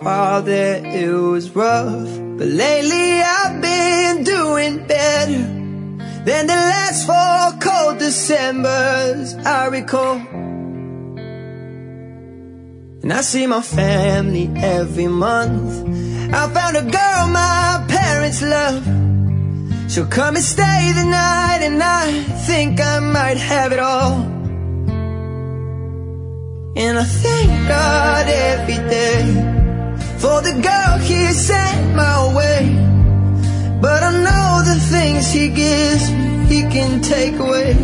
while there it was rough, but lately I've been doing better than the last 4 cold Decembers I recall. And I see my family every month. I found a girl my parents love. She'll come and stay the night, and I think I might have it all. And I thank God every day for the girl He sent my way. But I know the things He gives me, He can take away.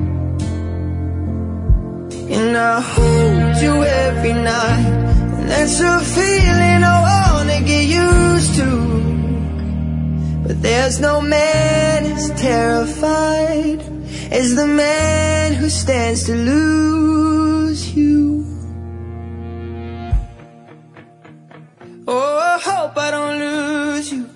And I hold you every night, and that's a feeling I wanna get used to. But there's no man as terrified as the man who stands to lose you. Oh, I hope I don't lose you.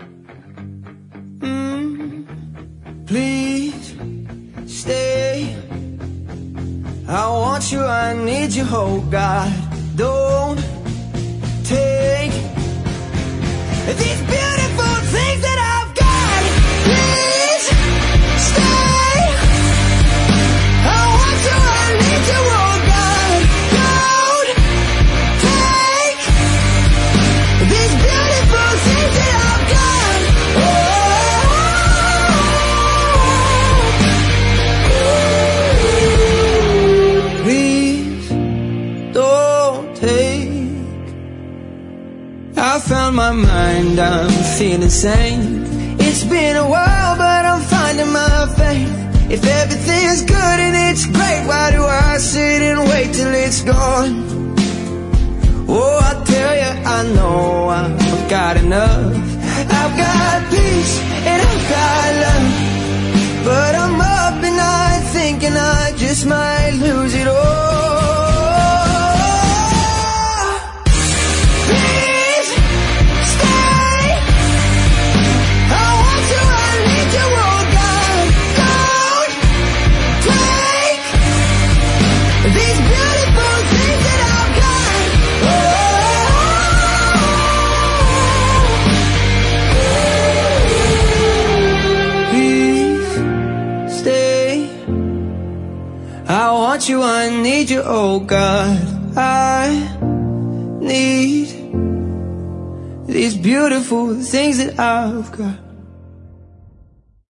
Please stay. I want you, I need you, oh God. Don't take these beautiful things that I've got. Please stay. I want you, I need you, oh God. Don't take these beautiful things that I've got. Please don't take. I found my mind, I'm feeling sane. It's been a while, but I'm finding my faith. If everything's good and it's great, why do I sit and wait till it's gone? Oh, I tell you, I know I've got enough. I've got peace and I've got love, but I'm up at night thinking I just might lose it all. I want you, I need you, oh God. I need these beautiful things that I've got.